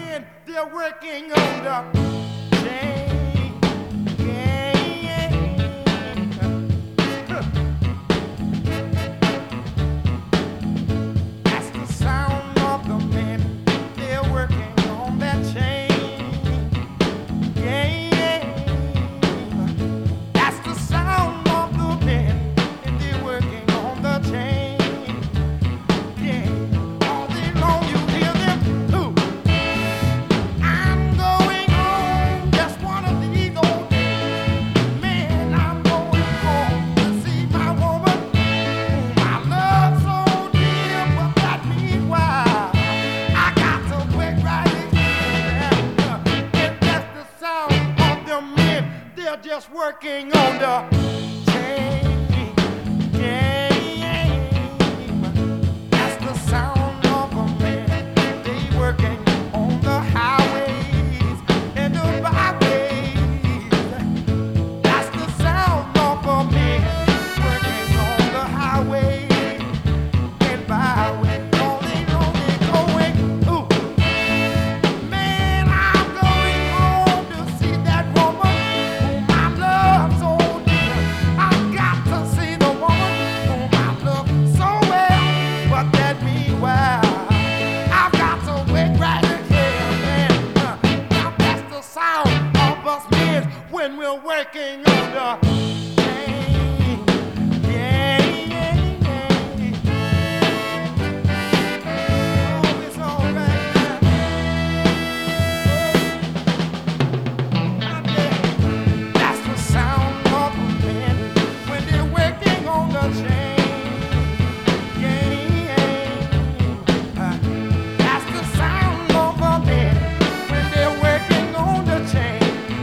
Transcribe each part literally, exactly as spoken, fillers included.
men, they're working on the chain gang. That's the sound of the men, they're working on that chain gang. That's the sound of the men, and they're working on the chain. Just working on the chain gang. That's the sound of a man. They working on the highways and the byways. That's the sound of a man working on the highways and byways. All they know they're going, ooh, man, I'm going home to see that woman. When we're working on the chain gang. Oh, it's all right now. That's the sound of the men when they're working on the chain gang. That's the sound of the men when they're working on the chain.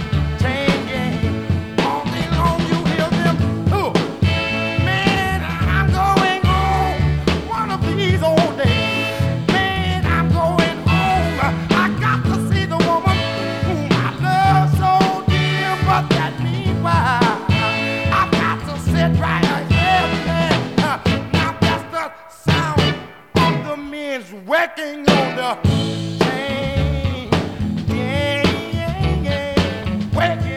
Working on the chain gang, working.